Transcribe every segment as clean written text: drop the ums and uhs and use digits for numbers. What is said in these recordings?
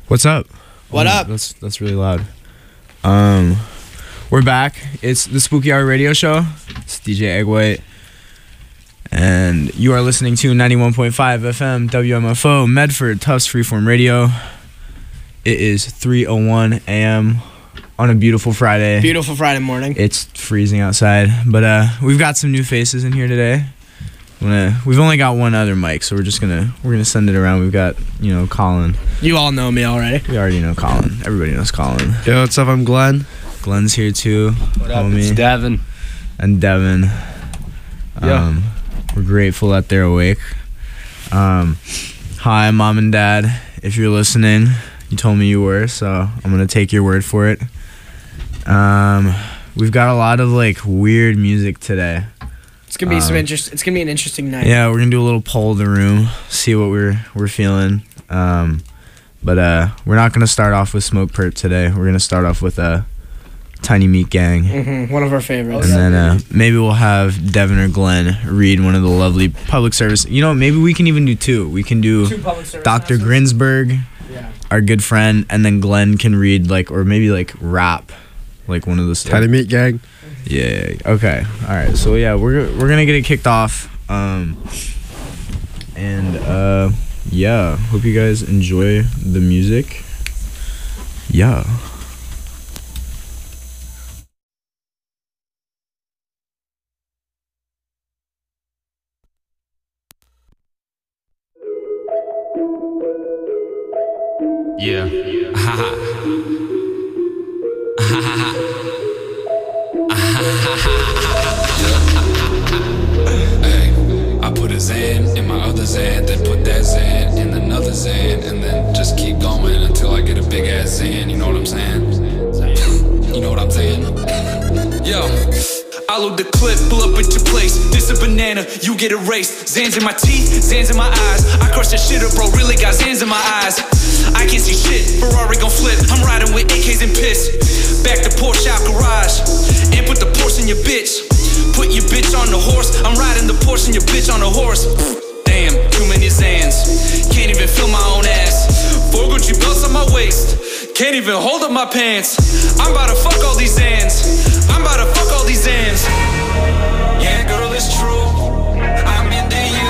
What's up? What up? That's really loud. We're back. It's the Spooky Hour Radio Show. It's DJ Egg White. And you are listening to 91.5 FM WMFO Medford Tufts Freeform Radio. It is 3:01 a.m. on a beautiful Friday. Beautiful Friday morning. It's freezing outside, but we've got some new faces in here today. We've only got one other mic, so we're gonna send it around. We've got, Colin. You all know me already. We already know Colin. Everybody knows Colin. Yo, what's up? I'm Glenn. Glenn's here too. What up? Homie. It's Devin. And Devin. Yeah. We're grateful that they're awake. Hi, Mom and Dad. If you're listening, you told me you were, so I'm gonna take your word for it. We've got a lot of weird music today. It's gonna be It's gonna be an interesting night. Yeah, we're gonna do a little poll of the room, see what we're feeling. But we're not gonna start off with Smoke Perp today. We're gonna start off with Tiny Meat Gang. Mm-hmm. One of our favorites. And then maybe we'll have Devin or Glenn read one of the lovely public service. Maybe we can even do two. We can do Two public service Dr. Grinsberg, our good friend, and then Glenn can read or maybe rap, one of those. Tiny Meat Gang. Yeah. Okay. All right. So yeah, we're gonna get it kicked off. Yeah. Hope you guys enjoy the music. Yeah. Yeah. Hey, I put a Zan in my other Zan, then put that Zan in another Zan, and then just keep going until I get a big ass Zan. You know what I'm saying? You know what I'm saying? Yo. I load the clip, pull up at your place. This a banana, you get erased. Zans in my teeth, Zans in my eyes. I crush that shit up, bro, really got Zans in my eyes. I can't see shit, Ferrari gon' flip. I'm riding with AKs and piss. Back to Porsche out garage, and put the Porsche in your bitch. Put your bitch on the horse, I'm riding the Porsche and your bitch on the horse. Damn, too many Zans, can't even feel my own ass. 4 Gucci belts on my waist, can't even hold up my pants. I'm about to fuck all these Zans, I'm about to fuck all these Zans. Yeah, girl, it's true, I'm into you.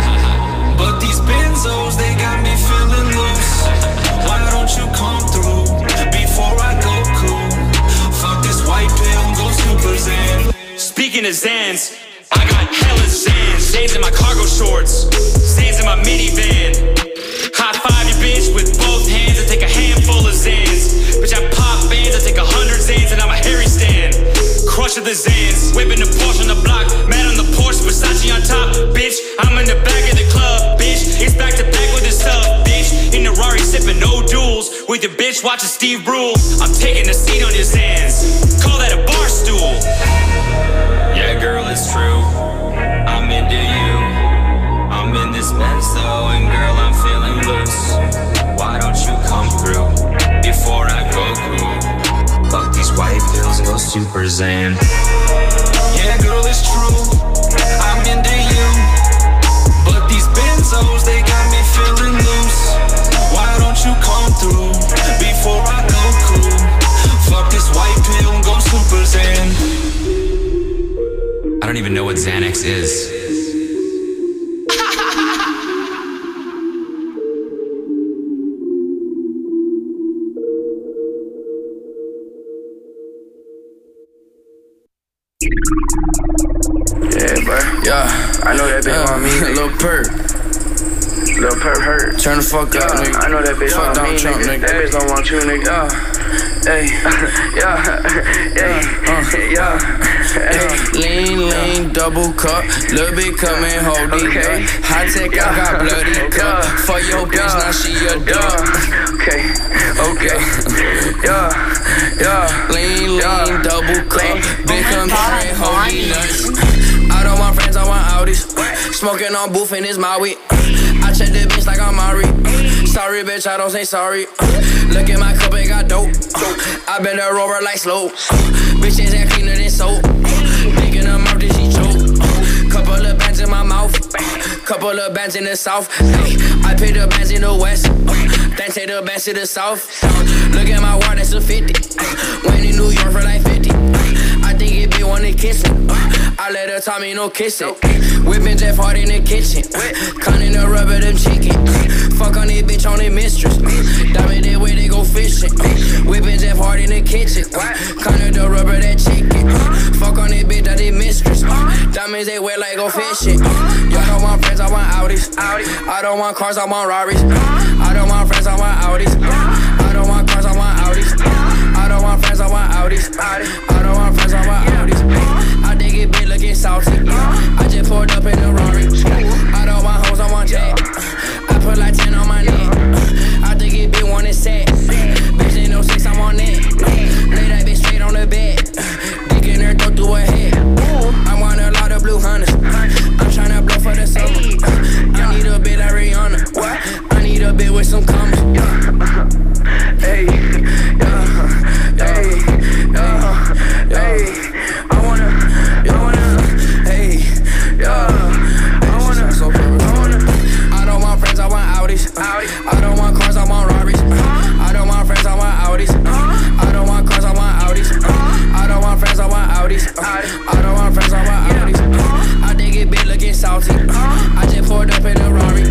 But these benzos, they got me feeling loose. Why don't you come through before I go cool? Fuck this white pill, go super Zan. Speaking of Zans, I got hella Zans. Zans in my cargo shorts, Zans in my minivan. High five your bitch with both hands and take a handful of Zans. Bitch, I pop bands, I take 100 Zans and I'm a Harry Stan. Crushing the Zans, whipping the Porsche on the block. Mad on the Porsche, Versace on top. Bitch, I'm in the back of the club. Bitch, it's back to back with the sub. Bitch, in the Rari sipping no duels. With your bitch watching Steve Brule. I'm taking a seat on your Zans. Call that a bar stool. Yeah, girl, it's true, I'm into you. I'm in this Benz though, and girl, I'm feeling loose. Why don't you come through before I go cool? Fuck these white pills and go super Zan. Yeah, girl, it's true, I'm into you. But these benzos, they got me feeling loose. Why don't you come through before I go cool? Fuck this white pill and go super Zan. I don't even know what Xanax is. Yeah, bro. Yeah, I know that bitch on me. Lil Perp. Lil Perp hurt. Turn the fuck up, nigga. I know that bitch Fuck on Donald me, Trump, nigga. nigga. That bitch don't want you, nigga. Hey, Lean, double cup, little bit coming, hold it up. High tech, I got bloody cup. For your bitch, now she a dog. Okay. Lean, double cup, big coming, hold it nuts. Out of my friends, I want Audis. Smoking on booth in his Maui. I check the bitch like I'm Mari. Sorry, bitch, I don't say sorry. Look at my cup, it got dope. I been a rover like slow. Bitches ain't cleaner than soap. Picking them up, then she choke. Couple of bands in my mouth. Couple of bands in the south. I pay the bands in the west. Then take the back to the south. Look at my watch, that's a 50. Went in New York for like 50. I think it be wanna kiss me. I let her tell me no kissing. Whipping Jeff Hard in the kitchen. Cutting the rubber, them chicken. Fuck on this bitch on the mistress. Diamond that way they go fishing. Whipping Jeff Hard in the kitchen. Cutting the rubber, that chicken. Fuck on this bitch, that the mistress. Diamonds they wear like go fishing. Y'all don't want friends, I want Audis. I don't want cars, I want Rarries. I don't want friends, I want Audis. I don't want cars, I want Audis. I don't want friends, I want Audis. I don't want friends, I want Audis. I think it be looking salty. I just pulled up in the Rari. I don't want hoes, I want Jack. I put like 10 on my neck. I think it be one and set. Bitch ain't no 6, I'm on that. Lay that bitch straight on the bed. Dick in her, throw through her head. I want a lot of blue hunters. I'm tryna blow for the summer. I need a bit like Rihanna. I need a bit with some commas. Hey, hey, hey. I wanna, hey, I don't want friends, I want Audis. I don't want cars, I want Rarries. I don't want friends, I want Audis. I don't want cars, I want Audis. I don't want friends, I want Audis. I don't want friends, I want Audis. I think it be looking salty. I just pulled up in a Rari.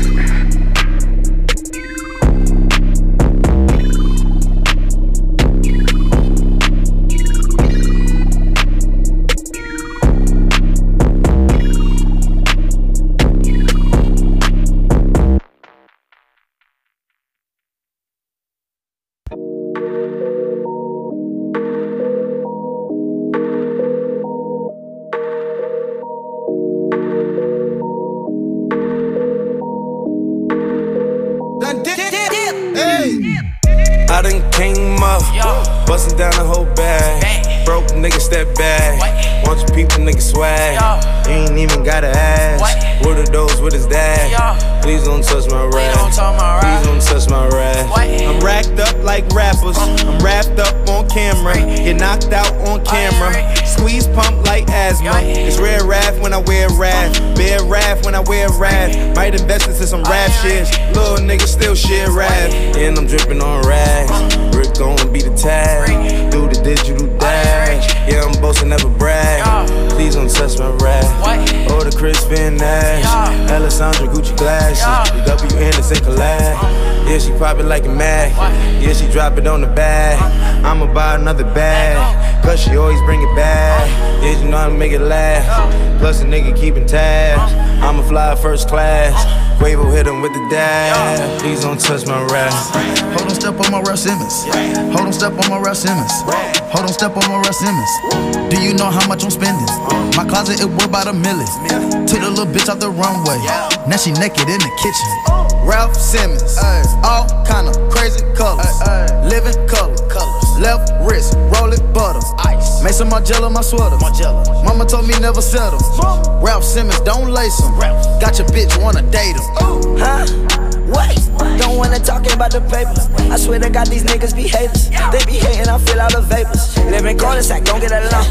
I done came up, bustin' down the whole bag. Broke nigga step back. Want your people nigga swag. You ain't even gotta ask. What are those with his dad? Please don't touch my rap. Please don't touch my rap. I'm racked up like rappers. I'm wrapped up on camera. Get knocked out on camera. Squeeze pump like asthma. It's rare wrath when I wear wrath. Bear wrath when I wear wrath. Might invest into some rap shit. Little nigga still shit rap. And I'm dripping on rags. Rick gon' be the tag. Do the digital dash. Yeah, I'm boasting, never brag. Please don't touch my rap. Oh, the Crispin Nash. Alessandra Gucci glasses. The W Anderson collab. Yeah, she pop it like a mag. Yeah, she drop it on the bag. I'ma buy another bag. Cause she always bring it back. Yeah, you know how to make it last. Plus a nigga keeping tabs. I'ma fly first class. Quavo hit him with the dab. Please don't touch my rap. Hold on, step on my Russ Simmons. Hold on, step on my Russ Simmons. Hold on, step on my Russ Simmons. Do you know how much I'm spending? My closet, it worth about $1 million. Took the little bitch out the runway. Now she naked in the kitchen. Ralph Simmons, all kind of crazy colors, living color, left wrist, roll it butter, ice, Mason Margiela, my sweater, mama told me never settle, Ralph Simmons, don't lace him, got your bitch, wanna date him. Huh? What? Don't wanna talk about the paper. I swear to God, these niggas be haters. They be hating, I feel all the vapors. Live in cul-de-sac, don't get along.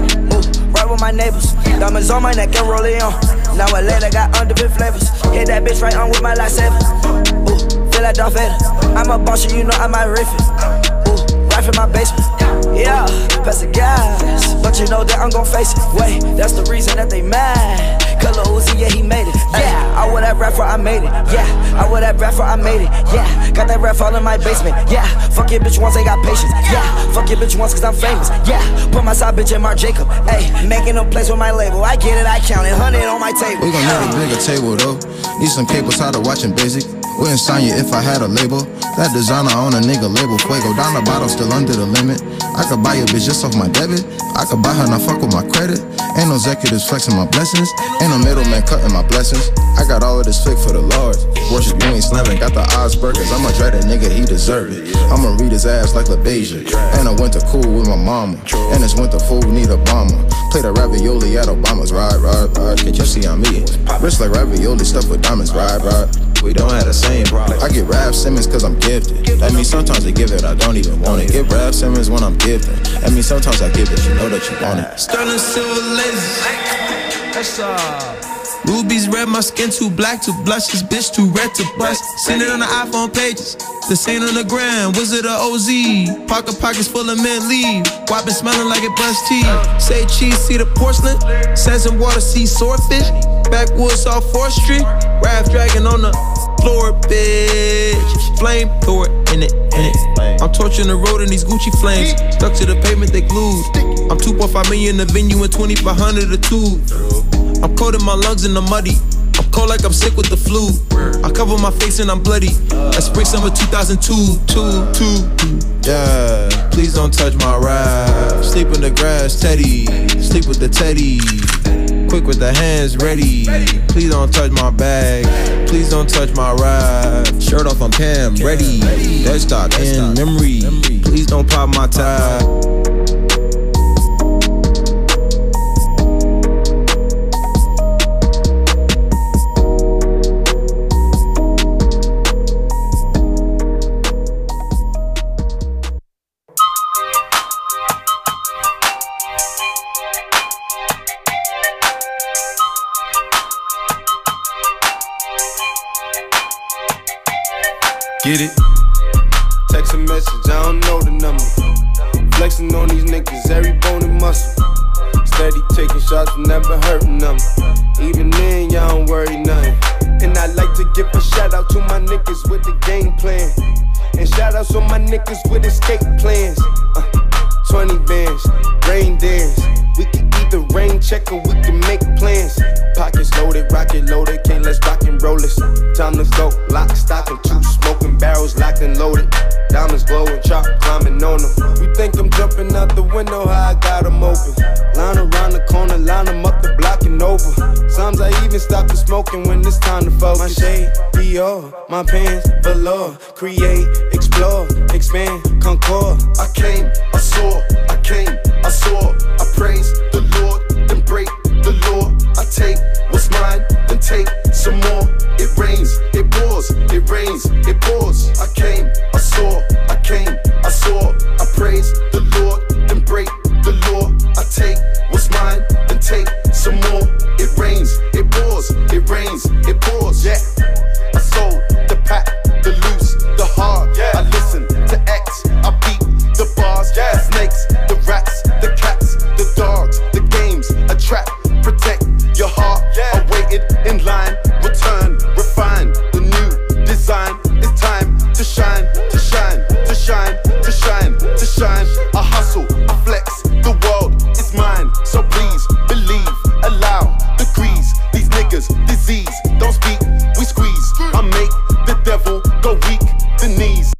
Right with my neighbors. Diamonds on my neck and roll it on. Now I later got underbit flavors. Hit that bitch right on with my lightsaber. Ooh, feel like Darth Vader. I'm a boss, you know I might riff it. Ooh, right from my basement. Yeah, pass the gas, but you know that I'm gon' face it. Wait, that's the reason that they mad. Color Uzi, yeah, he made it. Yeah, I would have rap for I made it. Yeah, I would have rap for I made it. Yeah, got that rap all in my basement. Yeah, fuck your bitch once, they got patience. Yeah, fuck your bitch once, cause I'm famous. Yeah, put my side bitch in Marc Jacob. Ayy, making a place with my label. I get it, I count it, 100 on my table. We gon' need a bigger table though. Need some cable tired of watching Basic. Wouldn't sign you if I had a label. That designer on a nigga label. Fuego down the bottom, still under the limit. I could buy a bitch just off my debit. I could buy her, not fuck with my credit. Ain't no executives flexing my blessings. Ain't no middleman cutting my blessings. I got all of this fake for the Lord. Worship, you ain't slamming, got the odds burgers. I'ma dread that nigga, he deserve it. I'ma read his ass like LaBeija. And I went to cool with my mama. And this winter food need a bomber. Play the ravioli at Obama's. Ride, ride, ride. Can't you see I'm eating? Wrist like ravioli stuffed with diamonds. Ride, ride. We don't have the same problem. I get Rap Simmons cause I'm gifted. That means sometimes I give it, I don't even want it. Get Rap Simmons when I'm gifted. That means sometimes I give it, you know that you want it. Sterling silver laser. That's Rubies red, my skin too black to blush. This bitch too red to bust. Seen it on the iPhone pages. This ain't on the gram, Wizard of OZ. Pockets full of mint leaf. Why been smelling like it bust tea? Say cheese, see the porcelain. Sands and water, see swordfish. Backwoods off 4th Street. Raft dragon on the floor, bitch. Flame, throw it in it. I'm torching the road in these Gucci flames. Stuck to the pavement, they glued. I'm 2.5 million in the venue and 2,500 a tube. I'm cold in my lungs in the muddy. I'm cold like I'm sick with the flu. I cover my face and I'm bloody. That's spring summer 2002. Yeah, please don't touch my ride. Sleep in the grass, Teddy. Sleep with the Teddy. Quick with the hands ready. Please don't touch my bag. Please don't touch my ride. Shirt off, I'm Pam, ready. Desktop in memory. Please don't pop my tie. Get it? Text a message, I don't know the number. Flexing on these niggas, every bone and muscle. Steady taking shots, never hurting them. Even then, y'all don't worry nothing. And I like to give a shout out to my niggas with the game plan. And shout outs on my niggas with escape plans. 20 bands, rain dance. We can either rain check or we can make plans. Pockets loaded, rocket loaded, can't let's rock and roll this. Time to go, lock, stock, and 2 smoking barrels locked and loaded. Diamonds glowing, chop climbing on them. You think I'm jumping out the window, how I got them open. Line around the corner, line them up the block and over. Sometimes I even stop the smoking when it's time to focus. My shade, Dior, my pants, velour. Create, explore, expand, concord. I came, I saw, I came, I saw. I praise the Lord, then break the law. I take what's mine, then take some more. It rains, it pours, it rains, it pours. I came, I saw, I came, I saw. I praise the Lord, then break the law. I take what's mine, then take some more. It rains, it pours, it rains, it pours. Yeah, I sold the pack, the loose, the hard. Yeah, I listen to X, I beat the bars. Yeah, the snakes, the rats, the cats, the dogs, the games, a trap, protect your heart. Yeah, I waited in line, return, refine the new design. It's time to shine, to shine, to shine, to shine, to shine. I hustle, I flex, the world is mine. So please believe, allow degrees. These niggas disease, don't speak, we squeeze. I make the devil go weak, the knees.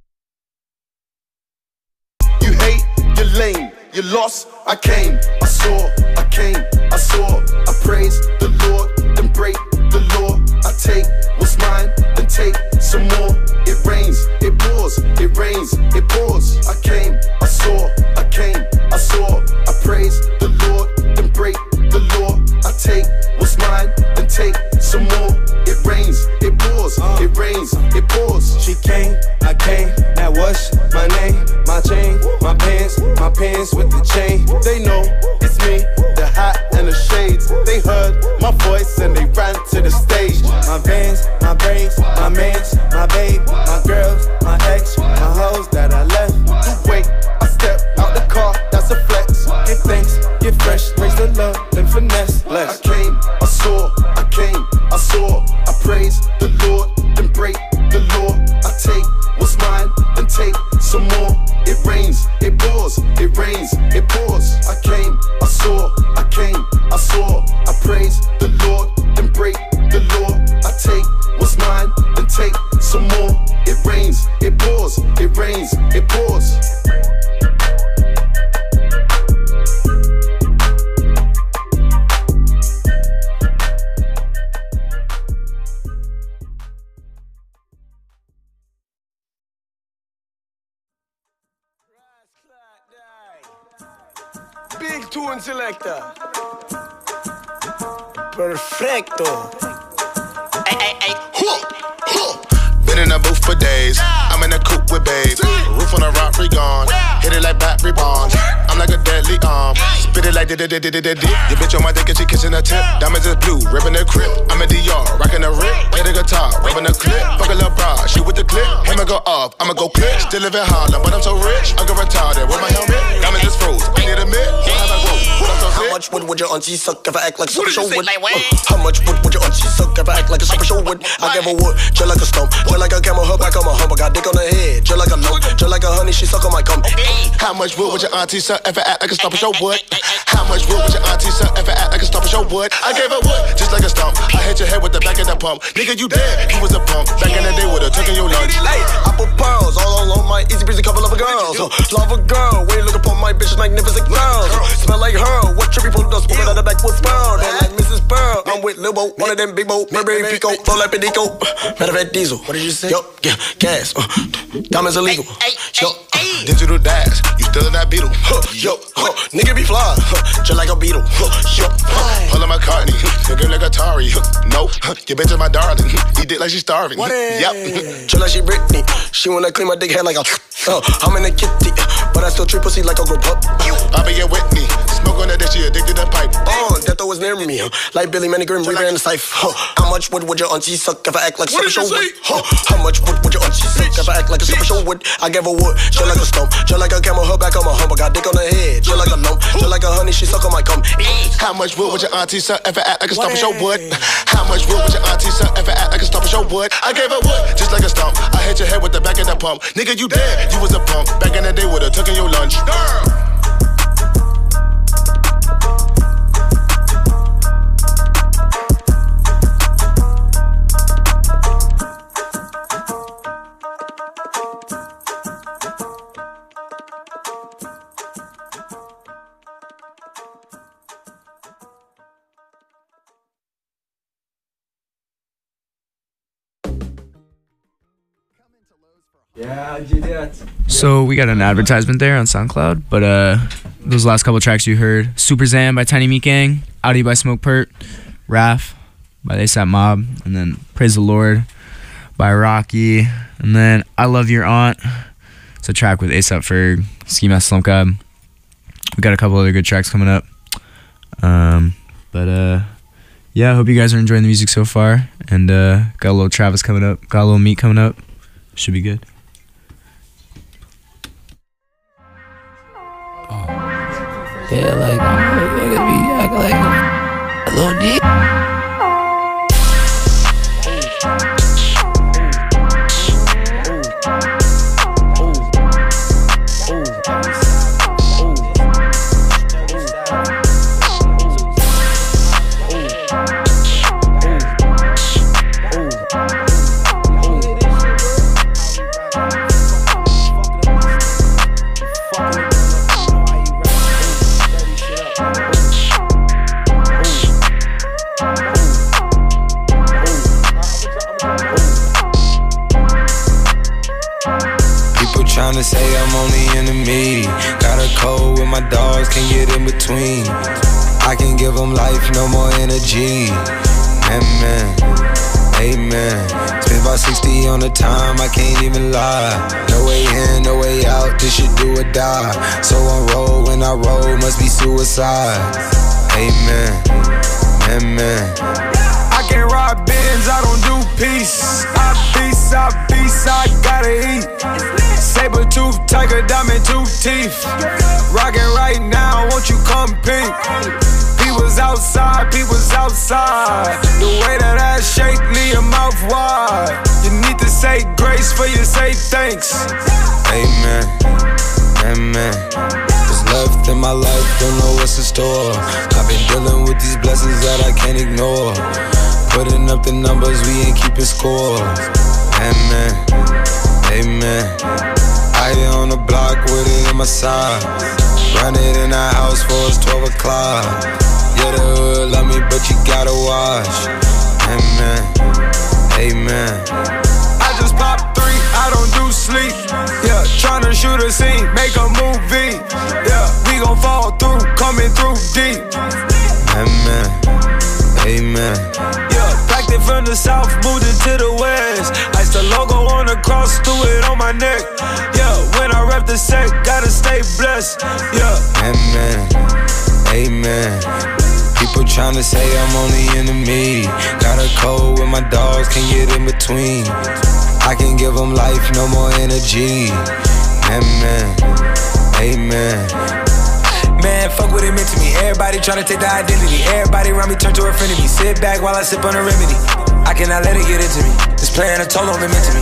You hate, you're lame, you lost. I came, I saw, I came, I saw. I praise the Lord, then break the law. I take what's mine, then take some more. It rains, it pours, it rains, it pours. I came, I saw, I came, I saw. I praise the Lord, then break the law. I take what's mine, then take some more. It rains, it pours, it rains, it pours. She came, I came, now what's my name? My chain, my pants with the chain. They know it's me, the hat and the shades. They heard my voice and they ran to the stage. My vans, my braids, my mans, my babe, my girls, my ex, my hoes that I left. You wait, I step out the car, that's a flex. Give thanks, get fresh, raise the love, then finesse. I came, I saw, I came, I saw. I praise the Lord, then break the law. I take what's mine, then take some more. It rains, it pours, it rains, it pours. I came, I saw, I came, I saw. I praise the Lord, then break the law. I take what's mine, then take some more. It rains, it pours, it rains, it pours. Big tune selector. Perfecto. Ay, ay, ay. Been in the booth for days. I'm in the coupe with babes. Roof on the rock, gone. Hit it like battery bombs. I'm like a deadly arm. Spit did it like did. Your bitch on my dick and she kissing her tip. Diamonds is blue, ripping her crib. I'm in DR, rocking a rip. Play the guitar, rubbing a clip. Fuck a little bra, shoot with the clip. Hammer go off, I'ma go clip. Still live in Harlem, but I'm so rich. I go retarded with my helmet. Diamonds is froze. I need a mid. How much would your auntie suck if I act like a super show would? How much would your auntie suck if I act like a super show would? I give a wood, just like a stump, just like a camel, her back on my hump. I got dick on her head, just like a lump, just like a honey, she suck on my cum. How much wood would your auntie suck if I act like a stump show would? How much wood would your auntie suck if I act like a stump show would? I gave her wood, just like a stump. I hit your head with the back of the pump. Nigga, you dead, you was a pump. Back in the day with a tuck in your lunch. Hey, I put pearls all on my easy breezy couple of girls. Love a girl, when you look upon my bitch, magnificent girls. Smell like her, what trippy pulled us, woman out the back with Pearl. They like Mrs. Pearl, I'm with Lil Bo, one of them big Bo, Burberry Pico, flow like Pedico. Matter of fact, diesel. What did you say? Yo, yeah, gas. Diamonds illegal. Yo, digital dash, you still in that beetle. Yo, nigga be fly, just like a beetle. Yo, pull on my cartney, nigga like Atari. No, your bitch is my darling. Eat it like she's starving. Yep, just like she Britney. She wanna clean my dick head like a. I'm in a kitty, but I still treat pussy like a group up. I'll be here with me. Smoke on that, that she addicted to pipe. That though was near me, like Billy Manningham, we ran the safe. How much would your auntie suck if I act like a super show would? How much would your auntie suck if I act like a super show would? I gave her wood, just like a stump, just like a camel, her back on my hump. I got dick on her head, just like a lump, just like a honey, she suck on my cum. How much wood would your auntie suck if I act like a stump show would? How much wood would your auntie suck if I act like a stump show would? I gave her wood, just like a stump. I hit your head with the back of the pump. Nigga, you dead, you was a pump. Back in the day with a tuck in your lunch. So we got an advertisement there on SoundCloud, but those last couple tracks you heard: Super Zan by Tiny Meat Gang, Audi by Smoke Pert, Raph by ASAP Mob, and then Praise the Lord by Rocky, and then I Love Your Aunt. It's a track with ASAP Ferg, Ski Mask, Slump God. We got a couple other good tracks coming up, yeah, I hope you guys are enjoying the music so far, and got a little Travis coming up, got a little Meat coming up. Should be good. Yeah, like, niggas be acting like a little deep. Tryna say I'm on the enemy. Got a code with my dogs, can't get in between. I can give them life, no more energy. Amen, amen. Spent about 60 on the time, I can't even lie. No way in, no way out, this shit do or die. So I roll, when I roll, must be suicide. Amen, amen. I can't rob Benz, I don't do peace. I beast, I gotta eat. Saber tooth, tiger, diamond tooth teeth. Rockin' right now, won't you come peek? People's outside. The way that I shake, leave your mouth wide. You need to say grace for you say thanks. Amen, amen. What's left in my life, don't know what's in store. I've been dealing with these blessings that I can't ignore. Putting up the numbers, we ain't keeping score. Amen, amen. I on the block with it in my side. Run it in the house for it's 12 o'clock. Yeah, the hood love me, but you gotta watch. Amen, amen. I just pop 3, I don't do sleep. Yeah, tryna shoot a scene, make a movie. Yeah, we gon' fall through, coming through deep. Amen, amen. Packed it from the south, moved it to the west. Ice the logo on the cross, threw it on my neck. Yeah, when I rep the set, gotta stay blessed. Yeah. Amen, Amen. People tryna say I'm only enemy. Got a code with my dogs, can't get in between. I can give them life, no more energy. Amen. Amen. Man, fuck what it meant to me. Everybody tryna take the identity. Everybody around me turn to a friend of me. Sit back while I sip on a remedy. I cannot let it get into me. It's playing a toll on me mentally.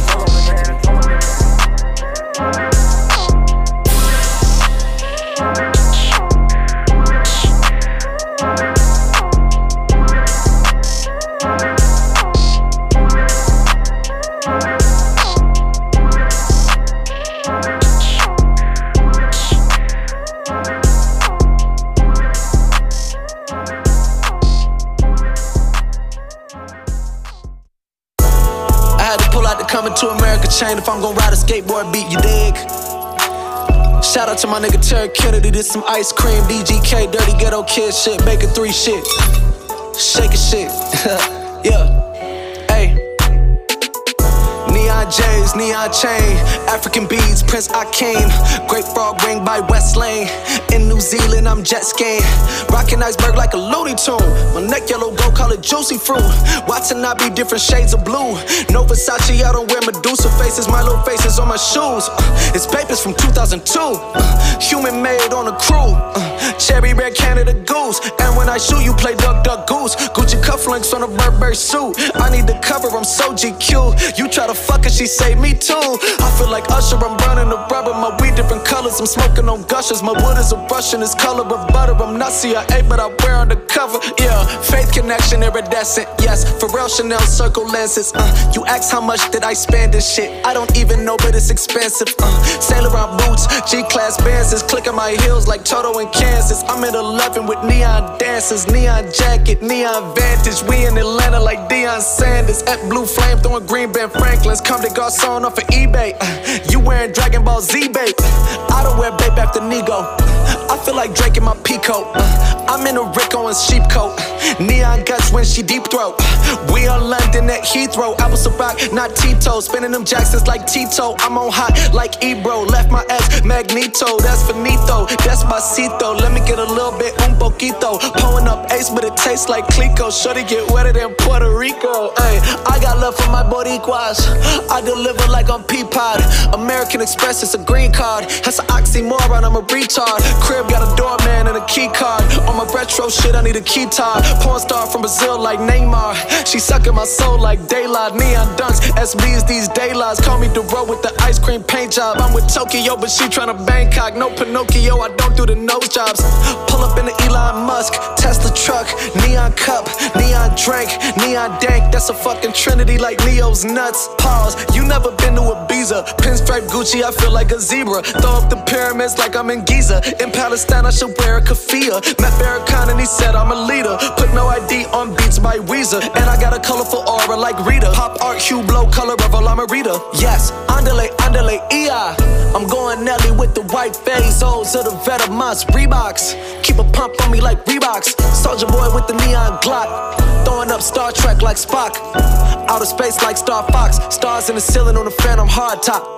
Coming to America chain if I'm gon' ride a skateboard beat, you dig? Shout out to my nigga Terry Kennedy, this some ice cream, DGK, dirty ghetto kid shit, Baker 3 shit, shaking shit, yeah, hey. Neon J's, neon chain, African beads, Prince Akeem, Great Frog Ring by West Lane. In New Zealand, I'm jet skiing, rockin' iceberg like a Looney Tune. My neck yellow, go call it juicy fruit. Watson I be different shades of blue. No Versace, I don't wear Medusa faces. My little faces on my shoes. It's papers from 2002. Human made on a crew. Cherry red Canada Goose. And when I shoot, you play Duck Duck Goose. Gucci cufflinks on a Burberry suit. I need the cover, I'm so GQ. You try to fuck her, she say me too. I feel like Usher, I'm burning the rubber. My weed different colors, I'm smoking on gushers. My wood is a Russian, it's color of butter. I'm not CIA, but I wear undercover. Yeah, faith connection, iridescent. Yes, Pharrell Chanel circle lenses. You ask how much did I spend this shit? I don't even know, but it's expensive. Saint Laurent boots, G-class Benzes, clicking my heels like Toto in Kansas. I'm in 11 with neon dancers, neon jacket, neon vantage. We in Atlanta like Deion Sanders. At Blue Flame, throwing green Ben Franklin's. Come to Garcon off of eBay. You wearing Dragon Ball Z, babe. I don't wear babe after Nego. I feel like Drake in my peacoat. I'm in a Rick Owens sheep coat. Neon guts when she deep throat. We on London at Heathrow. I was a rock, not Tito. Spinning them Jacksons like Tito. I'm on hot like Ebro. Left my ex Magneto. That's finito. That's Despacito. Let me get a little bit un poquito. Pulling up Ace, but it tastes like Clico. Shorty get wetter than Puerto Rico. Ay, I got love for my Boricuas. I deliver like on Peapod. American Express, it's a green card. That's an oxymoron, I'm a retard. Crib got a doorman and a key card. On my retro shit, I need a keytar. Porn star from Brazil like Neymar. She sucking my soul like daylight. Neon dunks, SBs these daylights. Call me Dero with the ice cream paint job. I'm with Tokyo, but she tryna Bangkok. No Pinocchio, I don't do the nose jobs. Pull up in the Elon Musk, Tesla truck, neon cup, neon drink, neon dank. That's a fucking trinity like Neo's nuts. Pause, you never been to Ibiza. Pinstripe Gucci, I feel like a zebra. Throw up the pyramids like I'm in Giza. In Palestine, I should wear a keffiyeh. Met Farrakhan and he said I'm a leader. Put no ID on beats by Weezer. And I got a colorful aura like Rita. Pop art, hue, blow, color of a Lamarita. Yes, andale, andale, EI. I'm going Nelly with the white phase. O's of the Vetements, Reeboks. Keep a pump on me like Reeboks. Soldier boy with the neon Glock. Throwing up Star Trek like Spock. Outer space like Star Fox. Stars in the ceiling on the Phantom hardtop.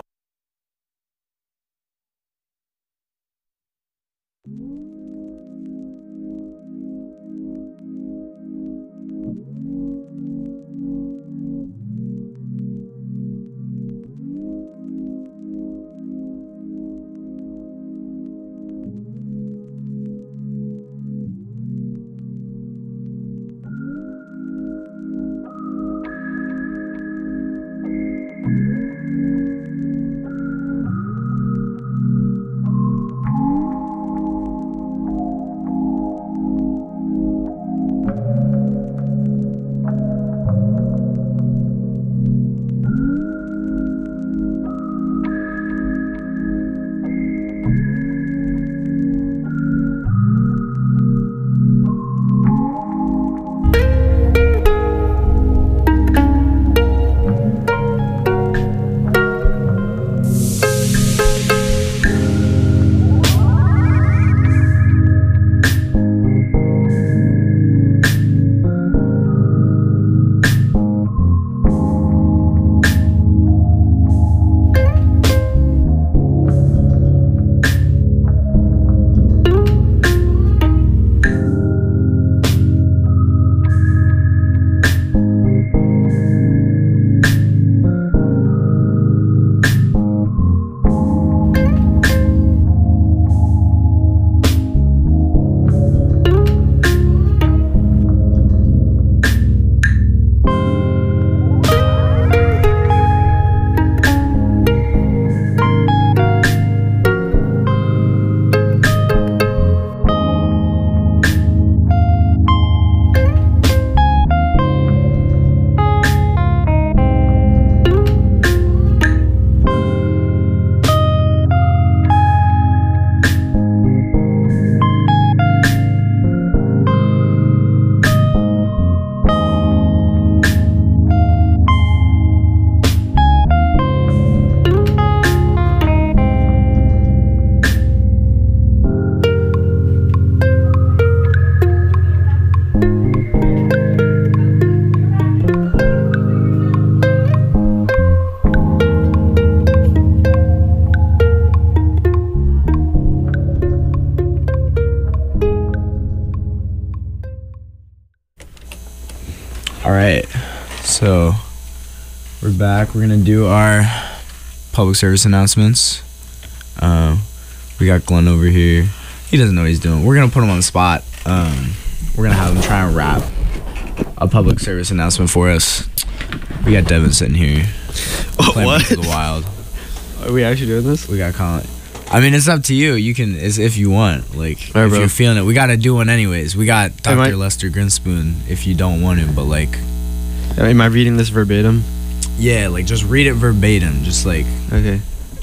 So we're back. We're gonna do our public service announcements. We got Glenn over here. He doesn't know what he's doing. We're gonna put him on the spot. We're gonna have him try and rap a public service announcement for us. We got Devin sitting here. What? Into the wild. Are we actually doing this? We got Colin. I mean, it's up to you. You can, as if you want. Like, right, if bro. you're feeling it, we got to do one anyways. We got Am I- Dr. Lester Grinspoon if you don't want him, but like, Am I reading this verbatim? yeah, like just read it verbatim. Just like, Okay.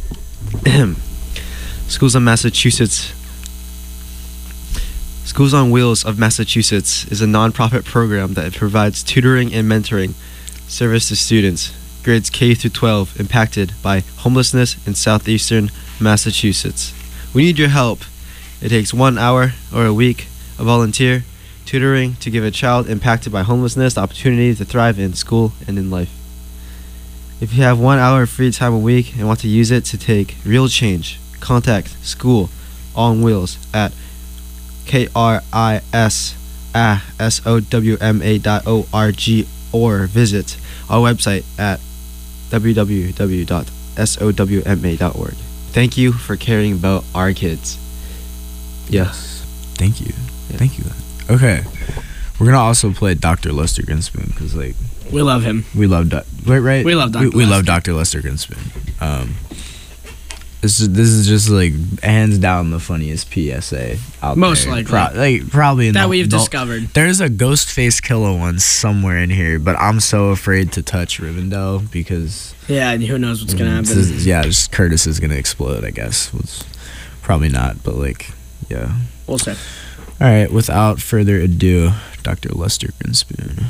Schools on Massachusetts. Schools on Wheels of Massachusetts is a non-profit program that provides tutoring and mentoring service to students, grades K through 12, impacted by homelessness in southeastern Massachusetts. We need your help. It takes 1 hour or a week of volunteer tutoring to give a child impacted by homelessness the opportunity to thrive in school and in life. If you have 1 hour of free time a week and want to use it to take real change, contact School on Wheels at KRISSOWMA.org or visit our website at www.sowma.org. Thank you for caring about our kids. Yes. thank you. Thank you. Okay. We're going to also play Dr. Lester Grinspoon because, like, We love him. we love, right? We love Dr. We love Lester. Dr. Lester Grinspoon. This is just like hands down the funniest PSA out Most there. likely. Probably in That the, we've the- discovered. There's a Ghostface Killer one somewhere in here, but I'm so afraid to touch Rivendell because Yeah, and who knows what's gonna happen. just Curtis is gonna explode. I guess probably not, but like yeah. We'll see. All right. Without further ado, Dr. Lester Grinspoon.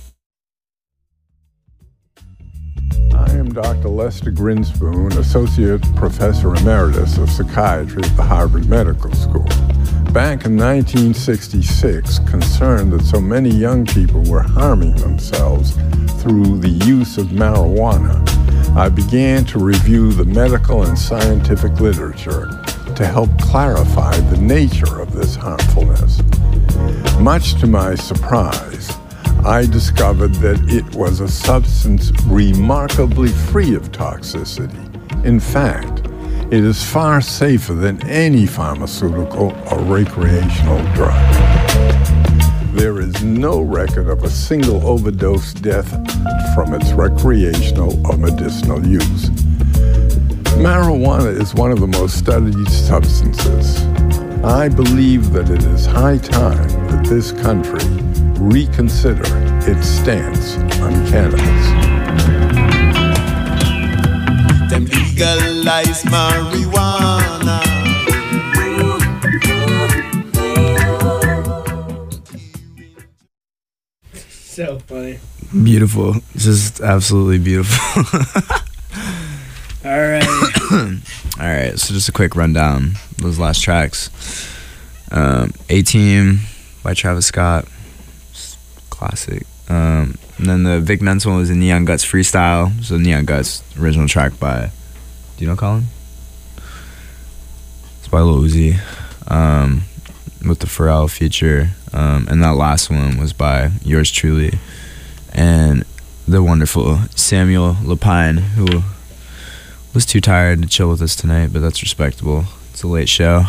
I am Dr. Lester Grinspoon, Associate Professor Emeritus of Psychiatry at the Harvard Medical School. Back in 1966, concerned that so many young people were harming themselves through the use of marijuana, I began to review the medical and scientific literature to help clarify the nature of this harmfulness. Much to my surprise, I discovered that it was a substance remarkably free of toxicity. In fact, it is far safer than any pharmaceutical or recreational drug. There is no record of a single overdose death from its recreational or medicinal use. Marijuana is one of the most studied substances. I believe that it is high time that this country reconsider its stance on cannabis. Them legalize marijuana. So funny. Beautiful, just absolutely beautiful. All right. All right, so just a quick rundown. Those last tracks. A-Team by Travis Scott. Classic. And then the Vic Mensa one was a Neon Guts freestyle. So Neon Guts, original track by, do you know Colin? It's by Lil Uzi. With the Pharrell feature. And that last one was by yours truly. And the wonderful Samuel Lapine, who was too tired to chill with us tonight, but that's respectable. It's a late show.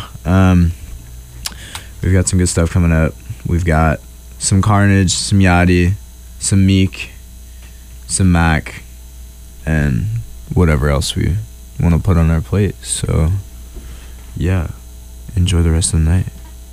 We've got some good stuff coming up. We've got some Carnage, some Yachty, some Meek, some Mac, and whatever else we want to put on our plate. So, yeah, enjoy the rest of the night.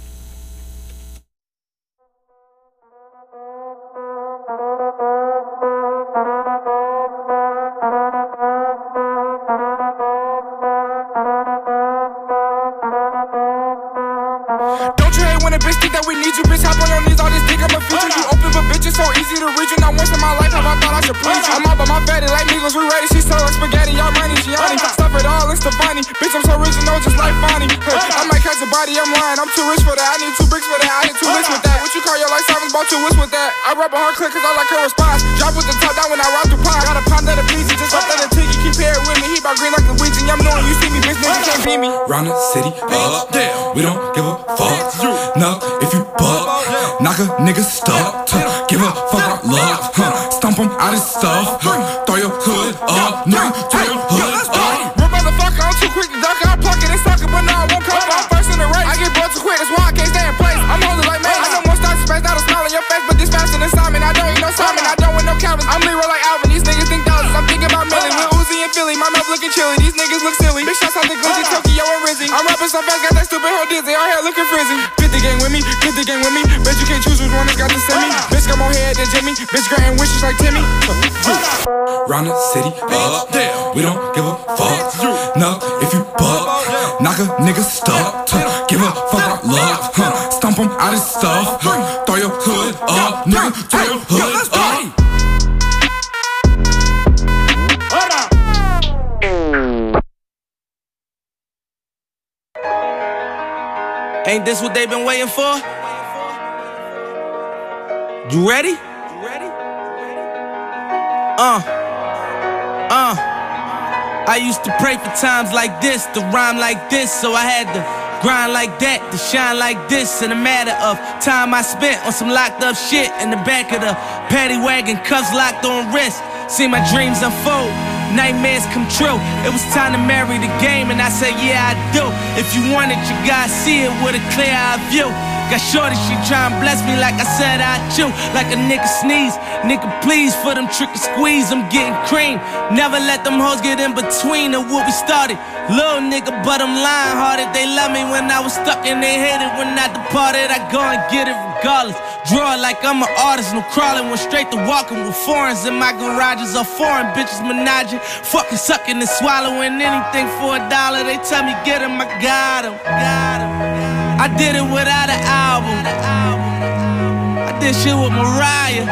Don't you hate when a bitch think that we need you? Bitch, hop on your knees, all this dick, I'm a future. You open for bitches, so easy to reach you. Not once in my life have I thought I should please you. I'm all by my fatty like Migos, we ready. She so like spaghetti, y'all money, Gianni. Stuff it all, it's the funny. Bitch, I'm so original, just like Bonnie. I might catch a body, I'm lying. I'm too rich for that. I need 2 bricks for that. I hit 2 licks with that. What you call your life savage, bought 2 whips with that. I rap on her click, cause I like her response. Drop with the top down when I rock through pie. Got a pound of the peasy, just like that Tiggy. Keep hair with me, he bout green like the Ouija. I'm knowing you see me, bitch, nigga can't beat me. Round the city, we don't give a fuck. No, if you buck, knock a nigga stuck. Give a fuck about luck. Stomp Stomp him out his stuff. Throw your hood up, nigga. Throw your hood up. Real motherfucker, I'm too quick to duck. I'm plucking and sucking, but no, I won't come. I'm first in the race. I get bored too quick, that's why I can't stay in place. I'm holding like man. I know more stars space, not a smile on your face, but this faster than Simon. I don't eat no salmon, I don't want no Calvin. I'm Leroy like Alvin. These niggas think thousands. I'm thinking about million. With Uzi and Philly, my mouth looking chilly. These niggas look silly. Big shots out the Gucci, Tokyo and Rizzy. I'm rapping so fast, got that stupid hoe dizzy. Our hair looking frizzy. Fit the game with me, get the game with me. Bet you can't choose which one that's got to send me. Bitch got more head than Jimmy. Bitch granting wishes like Timmy. Round the city up, we don't give a fuck. Knock if you buck, knock a nigga stuck. Give a fuck about luck. Stomp him out his stuff. Throw your hood up, nigga. Throw your hood up. Ain't this what they been waiting for? You ready? I used to pray for times like this, to rhyme like this, so I had to grind like that, to shine like this. In a matter of time I spent on some locked up shit in the back of the paddy wagon, cuffs locked on wrist. See my dreams unfold, nightmares come true. It was time to marry the game, and I said, yeah, I do. If you want it, you gotta see it with a clear eye view. Got shorty, she tryin' bless me like I said I chew. Like a nigga sneeze, nigga please for them trick or squeeze, I'm getting cream. Never let them hoes get in between of what we started. Little nigga, but I'm lying hearted. They love me when I was stuck and they hated when I departed. I go and get it regardless. Draw it like I'm an artist, no crawling. Went straight to walking with foreigns in my garages. All foreign bitches menaging, fucking sucking and swallowing anything for $1. They tell me get him, I got him. I did it without an album. I did shit with Mariah.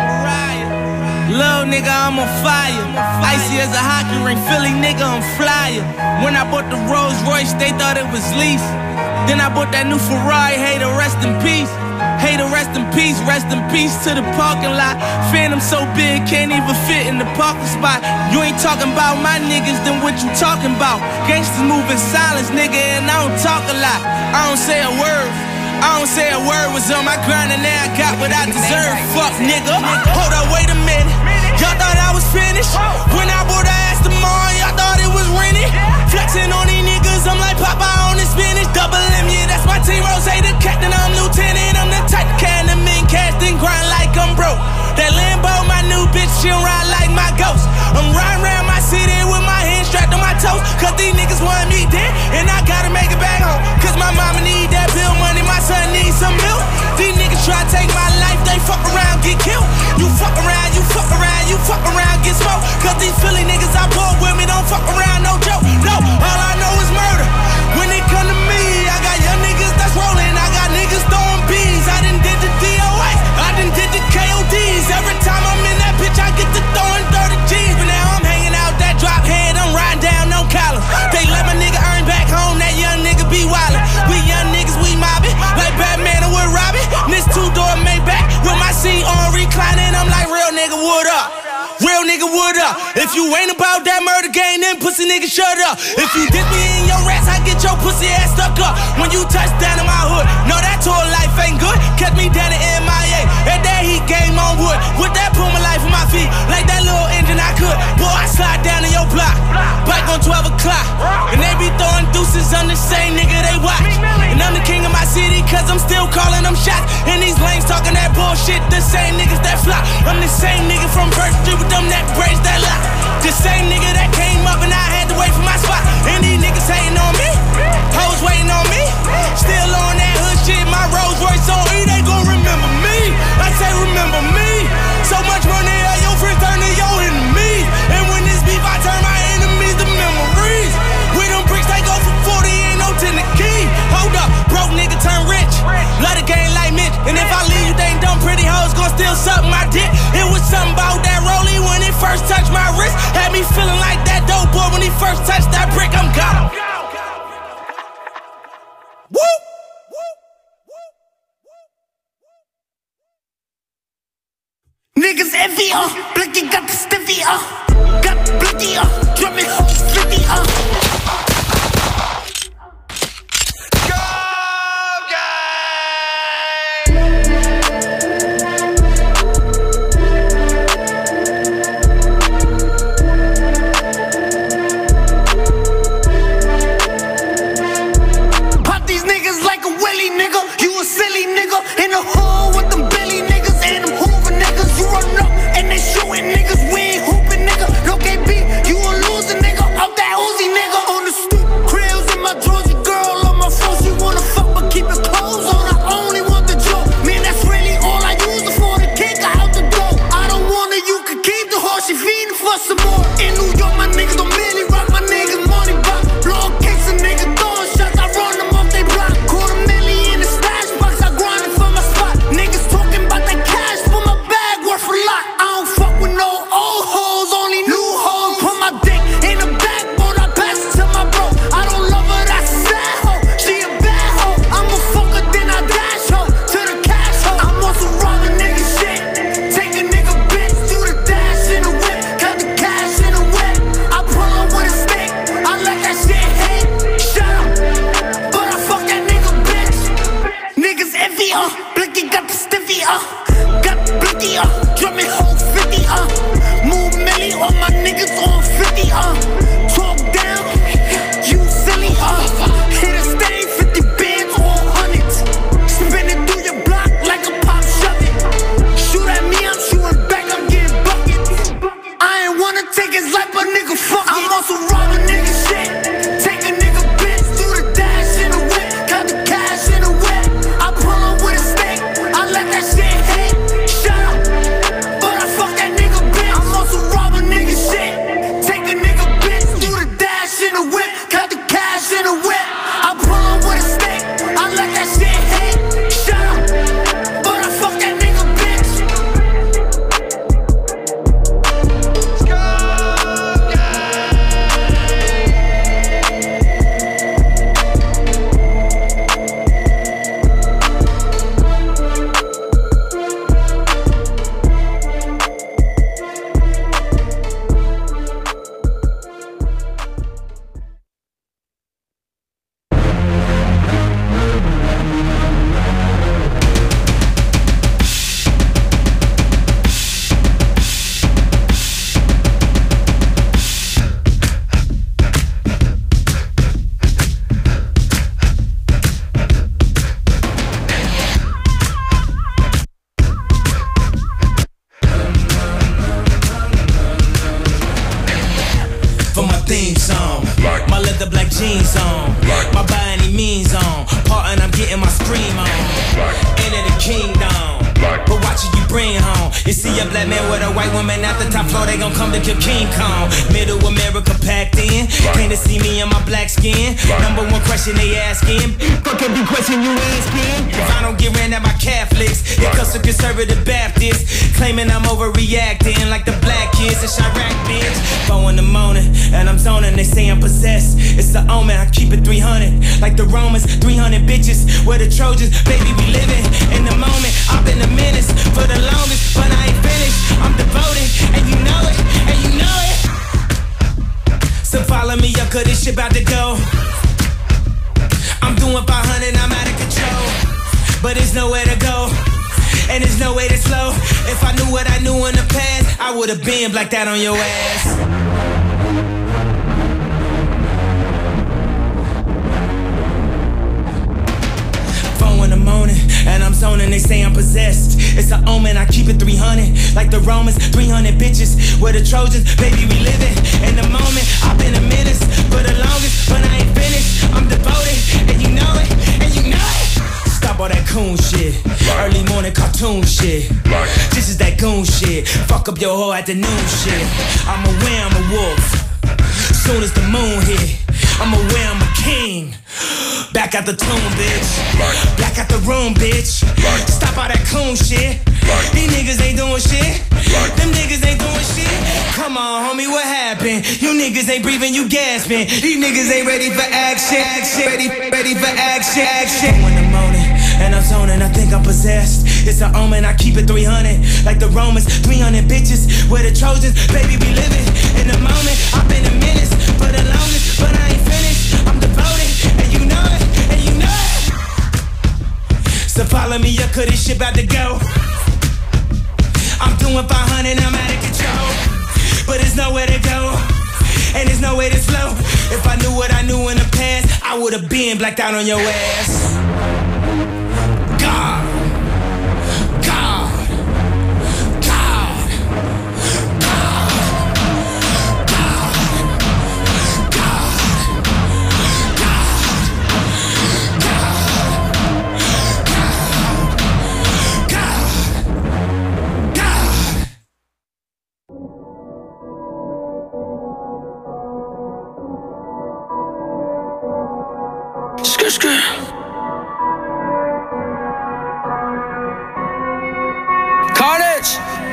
Little nigga, I'm on fire. Icy as a hockey ring, Philly nigga, I'm flyer. When I bought the Rolls Royce, they thought it was lease. Then I bought that new Ferrari, hey, to rest in peace. Hey, to rest in peace to the parking lot. Phantom so big, can't even fit in the parking spot. You ain't talking about my niggas, then what you talking about? Gangsters move in silence, nigga, and I don't talk a lot. I don't say a word. I don't say a word, was on my grind and now I got what I deserve. Fuck nigga, hold up, wait a minute. Y'all thought I was finished. When I bought the ass tomorrow, y'all thought it was rented. Flexing on these niggas, I'm like Popeye on the spinach. Double M, yeah, that's my team. Rose, the captain, I'm lieutenant. I'm the type of can the men cast and grind like I'm broke. That Lambo, my new bitch, she'll ride like my ghost. I'm riding around my city with my hands strapped on my toes. Cause these niggas want me dead, and I gotta make it back home. Cause my mama need that bill money, my son needs some milk. These niggas try to take my life, they fuck around, get killed. You fuck around, you fuck around, you fuck around, get smoked. Cause these Philly niggas I bought with me don't fuck around, no joke. No, all I know is murder. When it come to me, I got young niggas that's rolling, I got niggas throwing bees. I done did the DOAs, I done did the KODs. Every time I'm in that bitch, I get to throwing dirty G's. But now I'm hanging out that drop head, I'm riding down no collar. They let my nigga earn back home, that young nigga be wildin'. We young niggas, we mobbin', like Batman or with Robin. This two-door Maybach with my seat on reclining, I'm like real nigga, what up? Real nigga, what up? If you ain't about that murder game, then pussy nigga, shut up. If you dip me in your rats, I get your pussy ass stuck up. When you touch down in my hood, no, that tour life ain't good. Catch me down in MIA, at that heat game on wood. With that Puma life on my feet, like that little engine I could. Boy, I slide down in your block, bike on 12 o'clock. And they be throwing deuces on the same nigga they watch. And I'm the king of my city, cause I'm still calling them shots. And these lanes talking that bullshit, the same niggas that flop. I'm the same nigga from Birch Street with them that braids that lock. The same nigga that came up and I had to wait for my spot. And these niggas hating on me, hoes waiting on me. Still on that hood shit, my Rolls Royce on E, they gon' remember me. I say remember me. So much money at your friends turn to your enemies. And when this beef, I turn my enemies to memories. With them bricks, they go for 40, ain't no 10 the key. Hold up, broke nigga turn rich. Love the game like Mitch. And if I leave, you think dumb pretty hoes gon' still suck my dick. It was something about that rollie when it first touched my wrist. Had me feeling like that dope boy when he first touched that brick. I'm gone. Woo! Niggas envy, Blicky got the stiffy, got bloody, drumming, slippy, jeans on. My by any means on. Part and I'm getting my scream on. Into the kingdom. But watch it, you bring home. You see a black man with a white woman at the top floor, they gon' come to kill King Kong. Middle America packed in. Came to see me in my black skin. Number one question they asking. Fuck every question you asking. If I don't get ran at by Catholics, it comes to conservative Baptists. Claiming I'm overreacting like the black kids in Chirac, bitch. 4 in the morning, and I'm zoning, they say I'm possessed. It's the omen, I keep it 300. Like the Romans, 300 bitches. We're the Trojans, baby, we living in the moment. I've been a menace for the longest, but I ain't finished. I'm devoted, and you know it, and you know it. So follow me up, cause this shit about to go. I'm doing 500, I'm out of control. But there's nowhere to go, and there's no way to slow. If I knew what I knew in the past, I would've been blacked out on your ass. In the morning, and I'm zoning, they say I'm possessed. It's an omen, I keep it 300. Like the Romans, 300 bitches. We're the Trojans, baby, we living in the moment. I've been a menace for the longest, but I ain't finished. I'm devoted, and you know it, and you know it. Stop all that coon shit, early morning cartoon shit. This is that goon shit, fuck up your whole afternoon shit. I'm aware I'm a wolf, soon as the moon hit. I'm aware I'm a king. Back out the tomb, bitch. Back out the room, bitch. Stop all that coon shit. These niggas ain't doing shit. Them niggas ain't doing shit. Come on, homie, what happened? You niggas ain't breathing, you gasping. These niggas ain't ready for action. Ready for action. In the morning, and I'm zoning, I think I'm possessed. It's an omen, I keep it 300. Like the Romans, 300 bitches. We're the Trojans, baby, we living in the moment. I've been a menace for the longest, but I ain't finished. I'm devoted, and you know it, and you know it. So follow me up, cause this shit about to go. I'm doing 500, I'm out of control. But there's nowhere to go, and there's no way to slow. If I knew what I knew in the past, I would've been blacked out on your ass. God. Carnage!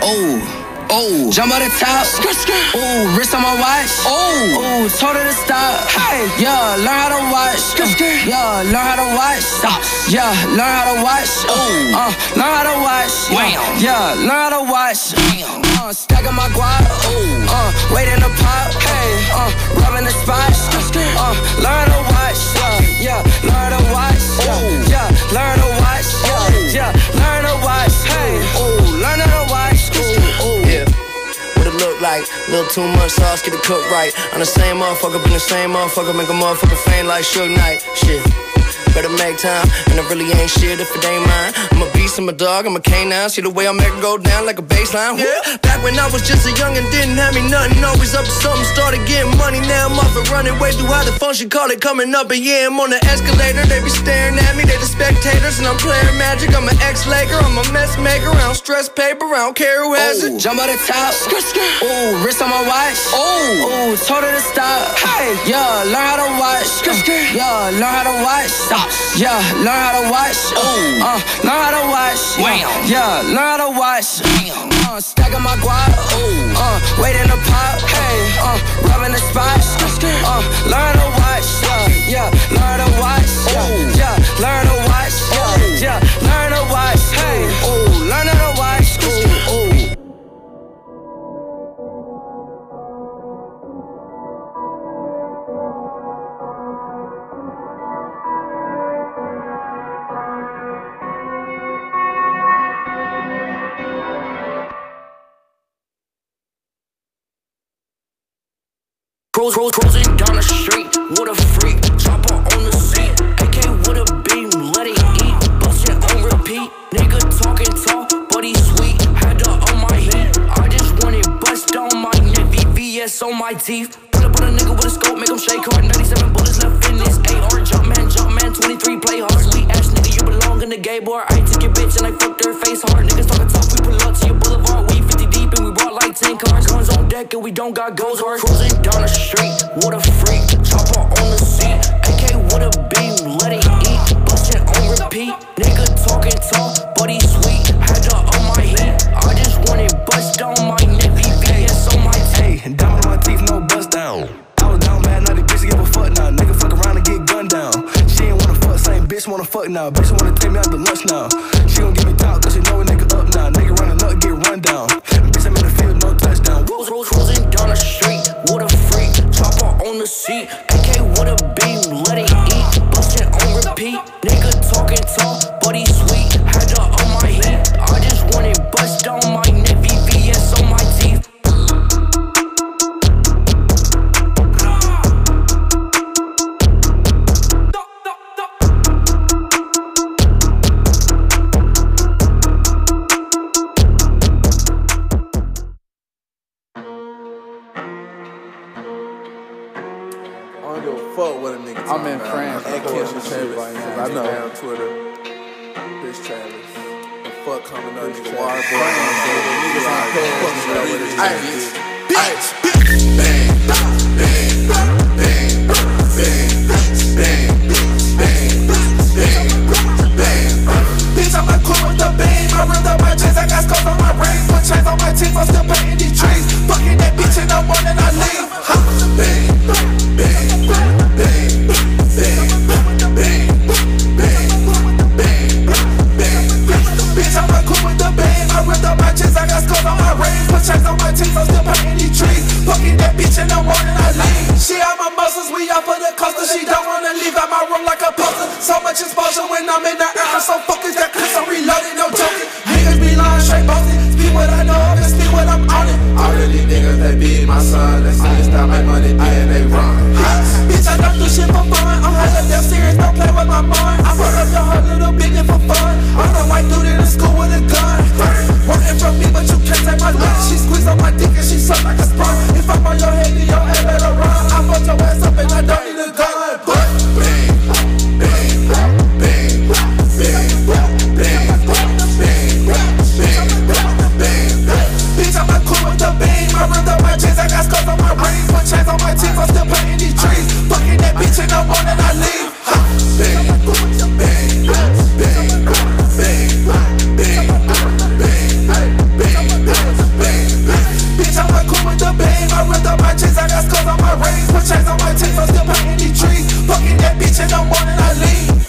Oh, jump on the top. Oh, wrist on my watch. Oh, told her to stop. Hey, yeah, learn how to watch. Yeah, learn how to watch. Yeah, learn how to watch. Learn how to watch. Yeah, learn how to watch. Stacking my guap. Waiting to pop. Hey, rubbing the spot. Learn how to watch. Yeah, learn how to watch. Yeah, learn how to watch. Yeah, learn how to watch. Hey, learn how to watch. Yeah. What it look like? Little too much sauce, get it cooked right. I'm the same motherfucker, been the same motherfucker, make a motherfucker faint like Suge Knight. Shit. Better make time, and I really ain't shit if it ain't mine. I'm a beast, I'm a dog, I'm a canine. See the way I make it go down like a baseline. Yeah. Back when I was just a young and didn't have me nothing, always up to something, started getting money. Now I'm off and running way through how the function, call it coming up. And yeah, I'm on the escalator, they be staring at me, they the spectators. And I'm playing magic, I'm an ex-Laker, I'm a mess maker. I don't stress paper, I don't care who has it. Jump on the top. Wrist on my watch. Told her to stop. Hey, yeah, learn how to watch. Yeah, learn how to watch. Yeah, learn how to watch. Learn how to watch. Yeah, learn how to watch. Stacking my guap. Waiting to pop. Hey, rubbing the spot. Learn to watch. Yeah, learn to watch. Yeah, learn to watch. Yeah, learn to watch. Hey, learn how to watch. Cruising down the street with a freak, chopper on the seat, AK with a beam, let it eat, bust it on repeat. Nigga talking tall, but he sweet. Had her on my heat, I just want it bust on my neck. VVS on my teeth. Pull up on a nigga with a scope, make him shake hard. 97 bullets left. we don't got guns. We're cruising down the street, what a freak. Chopper on the seat, AK with a beam, let it eat. Bustin' on repeat, nigga talking talk, but he's sweet. Had to on my heat, I just wanted bust down my neck, VVS on my teeth. Hey, diamond on my teeth, no bust down. I was down bad, now these bitches give a fuck now. Nigga fuck around and get gunned down. She ain't wanna fuck, same bitch wanna fuck now. Bitch wanna take me out to lunch now. She gon' give me top, cause she know a nigga up now. Nigga running up, get run down. Bitch, I'm in the field, no touchdown. Cruising down the street, what a freak. Chopper on the seat, AK with a beam, let it eat. Bustin' on repeat, nigga talking talk, but he's sweet. Had to on my heat, I just wanted bust down my neck, VVS on my teeth. Fuck what a nigga I'm in France. At Kesha Travis right now. I know. On Twitter. Chris Travis. The fuck coming up, nigga. Water boy. Bitch. Bang. Bang. Bang. Bang. Bang. Bang. Bitch, I'm not cool with the bang. I ripped up my chains. I got scars on my rings. Put chains on my teeth. I'm still painting these trees. Fucking that bitch in the morning. I leave. Bang. Bang. Bitch, I'm not cool with the bang. I ripped up my chest, I got scars on my rings. Put chains on my teeth, I'm still painting these trees. Fucking that bitch in the morning, I leave. She out my muscles, we out for the coaster. She don't wanna leave out my room like a poster. So much exposure when I'm in the air. So focused that clips, I'm reloading, no joking. Niggas be lying, straight boasting. Speak what I know, and speak what I'm on it. All of these niggas, they be my son. They see it, stop my money, then they run. Bitch, I don't do shit for fun. I'm hella damn serious, don't play with my mind. I brought up your whole little bitch for fun. I'm the white dude in the school with a gun. Working from me, but you can't take my lunch. She squeeze on my dick and she suck like a sprung. If I'm on your head, then your head better run. I fucked your ass up and I don't need a gun. But bang, bang, bang, bang, bang, bang, bang, bang. Bitch, I'm not cool with the bang. I ripped up my chains, I got scars on my rings. Put chains on my teeth, I'm still painting these trees. Fucking that bitch in the morning, I leave. Bang, bang, bang, bang, bang, bang, bang. Bitch, I'm not cool with the bang. I ripped up my chains, I got scars on my rings. Put chains on my teeth, I'm still painting these trees. Fucking that bitch in the morning, I leave.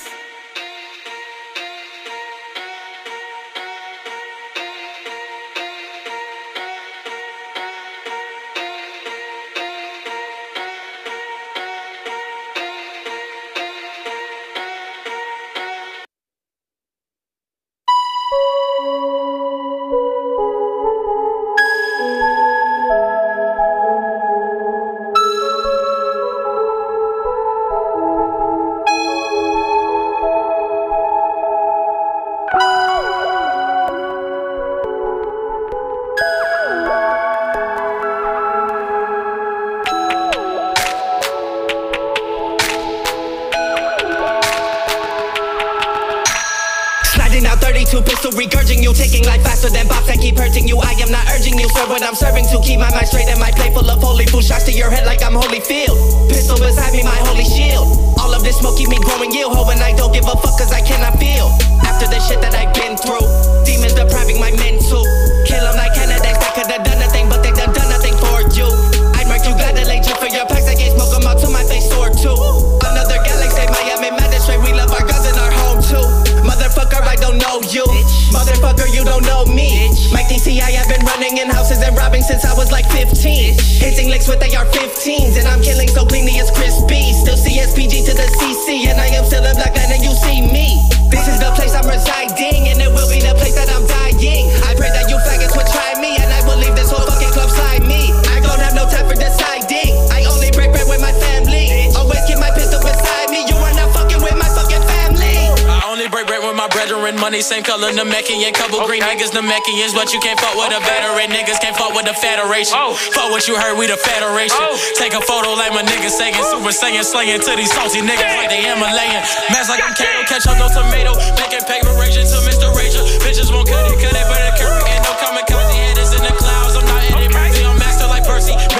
Regurging you, taking life faster than bops that keep hurting you. I am not urging you, serve what I'm serving to. Keep my mind straight and my plate full of holy food. Shots to your head like I'm Holyfield. Pistol beside me, my holy shield. All of this smoke keep me growing yield. Ho, and I don't give a fuck cause I cannot feel. After the shit that I've been through, demons depriving my mental. Kill them like candidates that could've done nothing, but they done nothing for you. I mark you, glad to lay you for your packs. I can't smoke them out to my face sore too. Another galaxy, Miami magistrate. We love our guns in our home too. Motherfucker, I don't know you. Motherfucker, you don't know me. Mike DCI, I've been running in houses and robbing since I was like 15. Hitting licks with AR-15s, and I'm killing so cleanly it's crispy. Still CSPG to the CC, and I am still a black man and you see me. This is the place I'm residing, and it will be the place that I'm dying. I pray that you faggots would try me, and I will leave this whole fucking club side me. I don't have no time for deciding. I only break bread with my family. Always keep my pistol beside me. You are not fucking with my fucking family. I only break bread with my brethren. Money same color, Namekian. Couple green niggas, Namekians. But you can't fuck with a veteran. Niggas can't fuck with the Federation. Fuck what you heard, we the Federation. Take a photo like my niggas saying. Super Saiyan slaying to these salty niggas like they Himalayan. Mass like I'm Kato, catch up, no tomato. Making paper raging to Mr. Rager. Bitches won't cut it, but a curry. Ain't no kamikaze headers in the clouds. I'm not in it, movie, I'm master like Percy.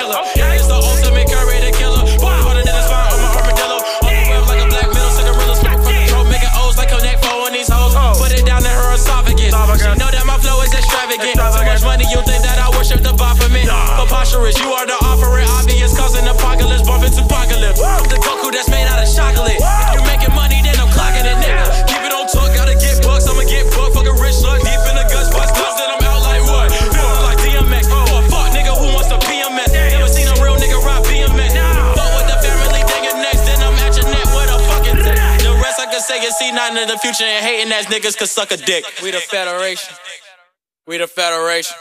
niggas see nothing in the future and hating ass niggas could suck a dick. We the Federation. We the Federation.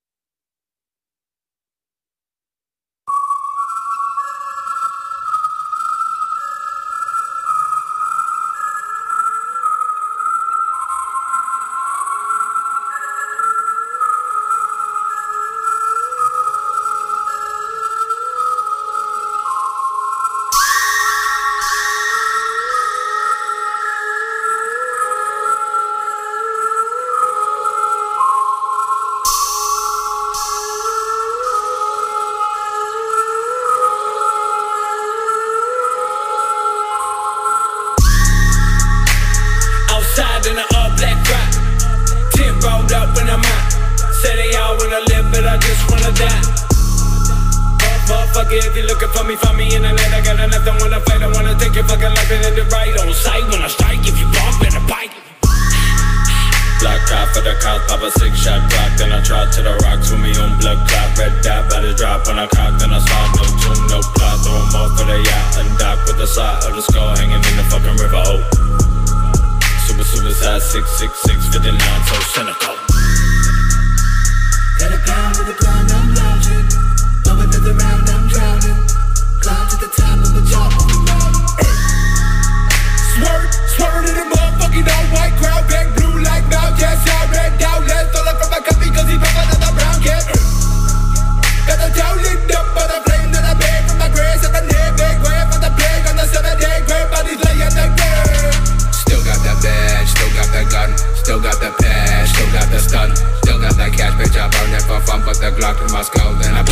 In an all black rock, 10 rolled up when I'm out. Say they all wanna live, but I just wanna die. Motherfucker, if you're looking for me, find me in the night. I got enough, don't wanna fight, I wanna take your fucking life and end it right on sight. When I strike, if you walk, better bite. Black cop for the cops, pop a 6-shot block. Then I trot to the rocks with me on blood clot. Red dot, body drop when I cock. Then I slide, no tune, no plot. Throw them off for the yacht and dock with the side of the skull hanging in the fucking river. Oh, suicide 666 59, so cynical. Got a pound to the ground, I'm lounging. Over to the round, I'm drowning. Climb to the top of a job on the road. Swerve to the motherfucking all white crowd. Back blue like now, yes, y'all red down. Let's throw it from my cup because he pop another brown cat. Got the town lit up by the flame that I made from my grace. At the neck, big grave for the plague on the 7-day grave. Bodies laying like dirt. Still got that badge, still got that gun, still got the patch, still got the stun, still got that cash, bitch, I burn it for fun, put the Glock in my skull, then I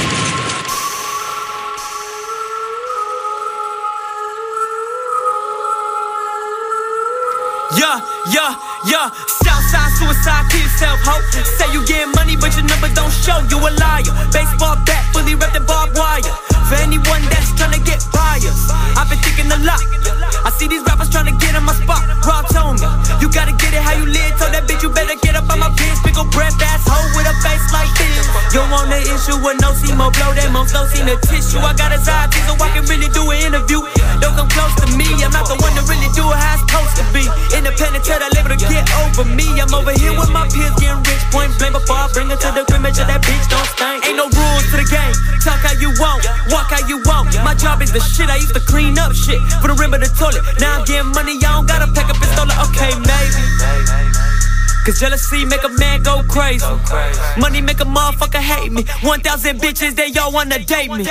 Yeah, Southside suicide, kill yourself, ho. Say you getting money, but your number don't show, you a liar. Baseball bat, fully wrapped in barbed wire. For anyone that's tryna get biased, I've been thinking a lot. I see these rappers tryna get in my spot. Rob told me, you gotta get it how you live. Told that bitch you better get up on my biz. Big ol' breath ass hoe with a face like this. You want the issue with no more blow that most don't see the tissue. I got his eyes so I can really do an interview. Don't come close to me, I'm not the one to really do it how it's supposed to be. Independent till that label to get over me. I'm over here with my peers getting rich. Point blank before I bring her to the crib, make sure that bitch don't stink. Ain't no rules to the game, talk how you want, walk how you want. My job is the shit, I used to clean up shit for the rim of the toilet. Now I'm getting money, I don't gotta pack up and stole it. Okay, maybe. Cause jealousy make a man go crazy. Money make a motherfucker hate me. 1,000 bitches, they all wanna date me.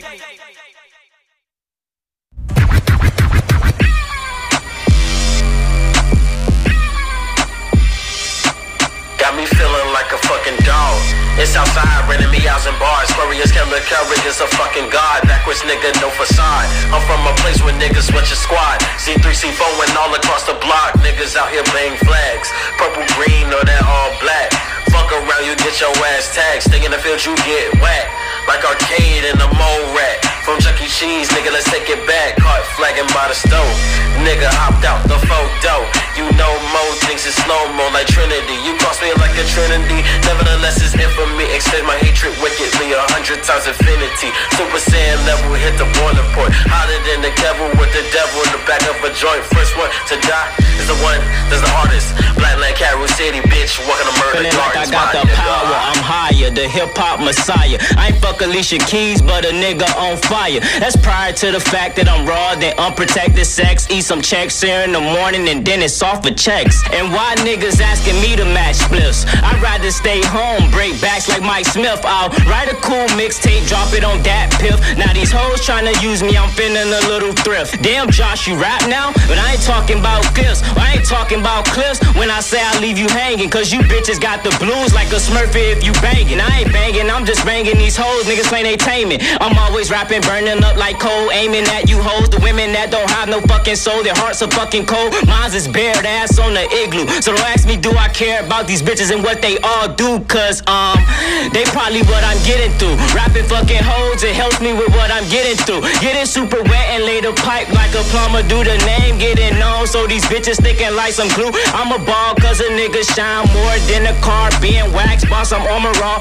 Got me feeling like a fucking dog. It's outside, renting me out in bars. Aquarius Kemba Curry is a fucking god. Backwards nigga, no facade. I'm from a place where niggas switch a squad. C3, C4 and all across the block. Niggas out here playing flags. Purple, green, or that all black. Fuck around, you get your ass tagged. Stay in the field, you get whacked. Like arcade in a mole rat. From Chuck E. Cheese, nigga, let's take it back. Caught flagging by the stove. Nigga hopped out the photo. You know Mo thinks it's slow-mo like Trinity. You cross me like a trinity. Nevertheless, it's infamy. Extend my hatred wickedly 100 times infinity. Super Saiyan level, hit the boiling point. Hotter than the devil with the devil in the back of a joint. First one to die is the one that's the hardest. Blackland, Carol City, bitch, walking to murder. Feeling like I got the power, I'm higher, the hip-hop messiah. I ain't fuck Alicia Keys, but a nigga on fire. That's prior to the fact that I'm raw, then unprotected sex. Eat some checks here in the morning and then it's off for checks. And why niggas asking me to match spliffs? I'd rather stay home, break backs like Mike Smith. I'll write a cool mixtape, drop it on that piff. Now these hoes tryna use me, I'm feeling a little thrift. Damn Josh, you rap now? But I ain't talking about gifts, I ain't talking about clips. When I say I leave you hanging, cause you bitches got the blues like a Smurfy if you banging. I ain't banging, I'm just banging these hoes, niggas claim they taming. I'm always rapping, burning up like coal, aiming at you hoes. The women that don't have no fucking soul, their hearts are fucking cold. Mine's is bared ass on the igloo. So don't ask me, do I care about these bitches and what they all do? Cause they probably what I'm getting through. Rapping fucking hoes, it helps me with what I'm getting through. Getting super wet and lay the pipe like a plumber. Do the name, getting known, so these bitches sticking like some glue. I'm a ball cause a nigga shine more than a car being waxed. Boss, I'm armor raw.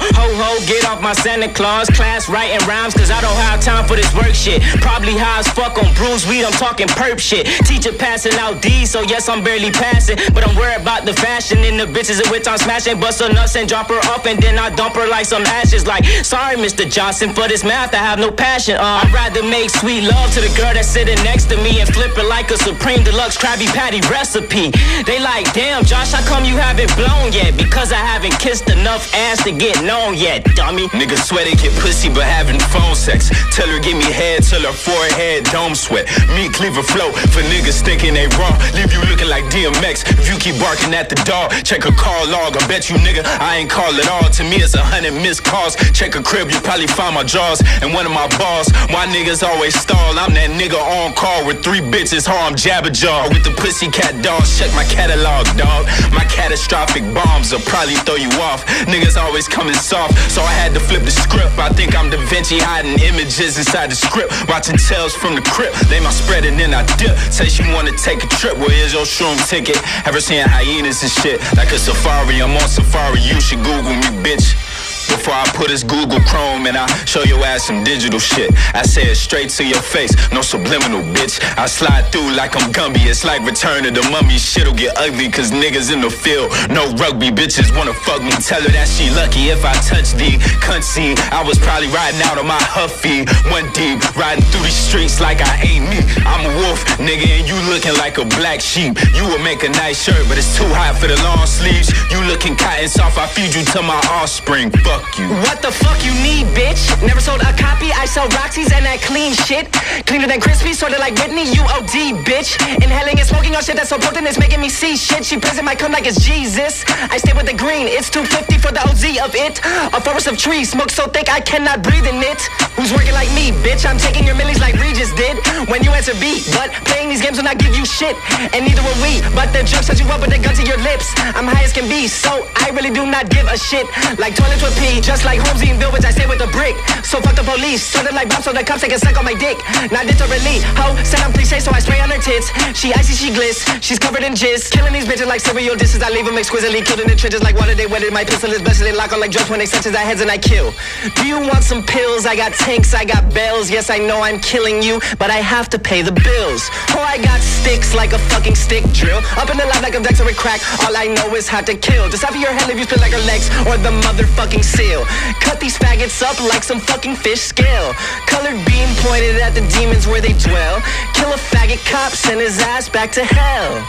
Ho, get off my Santa Claus class writing rhymes, cause I don't have time for this work shit. Probably high as fuck on bruised weed, I'm talking perp shit. Teacher passing out D's, so yes, I'm barely passing. But I'm worried about the fashion and the bitches in which I'm smashing. Bust her nuts and drop her off, and then I dump her like some ashes. Like, sorry, Mr. Johnson, for this math, I have no passion. I'd rather make sweet love to the girl that's sitting next to me and flip it like a Supreme Deluxe Krabby Patty recipe. They like, damn, Josh, how come you haven't blown yet? Because I haven't kissed enough ass to get known yet, dummy. Niggas swear they get pussy but having phone sex. Tell her give me head till her forehead dome sweat. Me cleaver flow for niggas thinking they raw. Leave you looking like DMX if you keep barking at the dog. Check a call log, I bet you nigga I ain't call at all. To me it's 100 missed calls. Check a crib, you probably find my jaws and one of my balls. Why niggas always stall? I'm that nigga on call with 3 bitches, ho, I'm Jabberjaw. With the pussycat dolls, check my catalog, dog. My catastrophic bombs will probably throw you off. Niggas always coming soft, so I had to flip the script. I think I'm Da Vinci hiding images inside the script. Watching Tales from the Crypt. They my spread and then I dip. Say she wanna take a trip, well here's your shroom ticket. Ever seen hyenas and shit? Like a safari, I'm on safari, you should Google me, bitch. Before I put this Google Chrome and I show your ass some digital shit. I say it straight to your face, no subliminal, bitch. I slide through like I'm Gumby, it's like Return of the Mummy. Shit'll get ugly cause niggas in the field, no rugby, bitches wanna fuck me. Tell her that she lucky if I touch the cunt scene. I was probably riding out on my Huffy, 1 deep, riding through these streets like I ain't me. I'm a wolf, nigga, and you looking like a black sheep. You would make a nice shirt, but it's too hot for the long sleeves. You looking cotton soft, I feed you to my offspring. Fuck you. What the fuck you need, bitch? Never sold a copy, I sell Roxy's and that clean shit. Cleaner than crispy, sorta like Whitney, you OD, bitch. Inhaling and smoking on shit that's so potent, it's making me see shit. She praising my cum like it's Jesus. I stay with the green, it's 250 for the OZ of it. A forest of trees, smoke so thick I cannot breathe in it. Who's working like me, bitch? I'm taking your millies like Regis did when you answer B. But playing these games will not give you shit, and neither will we. But the drug set you up with a gun to your lips. I'm high as can be, so I really do not give a shit. Like toilets with pee, just like Holmesy and Bilbridge, I stay with a brick. So fuck the police, sorta like Bob, so the cops take a suck on my dick. Not literally, ho, said I'm cliche, so I spray on her tits. She icy, she gliss, she's covered in jizz. Killing these bitches like cereal dishes, I leave them exquisitely. Killed in the trenches like water, they wetted. My pistol is blessed, they lock on like drugs when they senses I heads and I kill. Do you want some pills? I got tanks, I got bells. Yes, I know I'm killing you, but I have to pay the bills. Oh, I got sticks like a fucking stick drill. Up in the lab like I'm Dexter with crack. All I know is how to kill. Decipher your head, leave you split like her legs or the motherfucking seal. Cut these faggots up like some fucking fish scale. Colored beam pointed at the demons where they dwell. Kill a faggot cop, send his ass back to hell.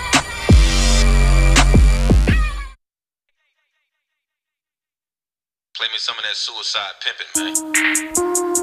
Play me some of that suicide pimpin',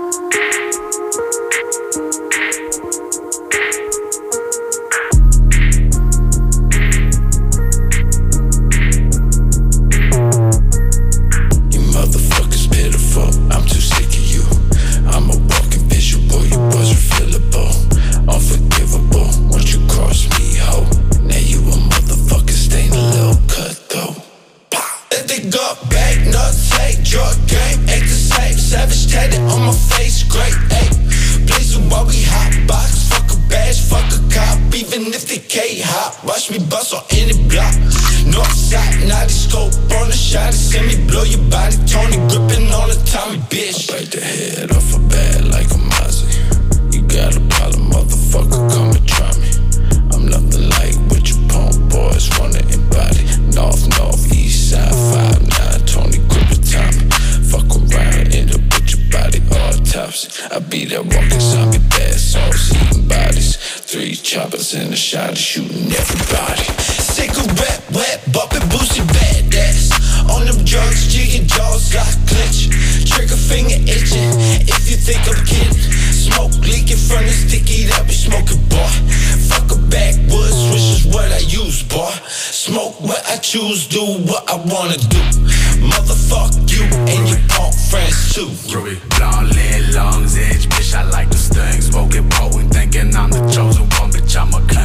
You motherfuckers pitiful, I'm too sick of you. I'm a walking visual, you was refillable, unforgivable. Once you cross me, ho, now you a motherfucker, stain a little cut though. Let the gut back, nuts, take drug game, ain't the same. Savage tatted on my face, great, ayy. Blazing while we hot box, fuck a bash, fuck a cop. Even if they K-hop, watch me bust on any block. Northside, naughty scope on the shot, send me blow your body. Tony gripping on the Tommy, bitch. I bite the head off a bad like a Mozzie. You got a problem, motherfucker, come and try me. I'm nothing like what your punk boys wanna embody. North, east side, 5'9", Tony gripper Tommy. Fuck around, end up with your body autopsy. I be that walking zombie, bad sauce, eating bodies. 3 choppers in the shot, shooting everybody. Cigarette wet, bumping Boosie badass. On them drugs, jigging jaws, got clench. Trigger finger itching, if you think I'm kidding. Smoke leaking from the sticky that we smoking, boy. Fuck a backwoods, which is what I use, boy. Smoke what I choose, do what I wanna do. Motherfuck you and your punk friends too. Ruby, blonde lead, lungs, edge, bitch, I like the sting. Smoking potent, thinking I'm the chosen one, bitch, I'm a king.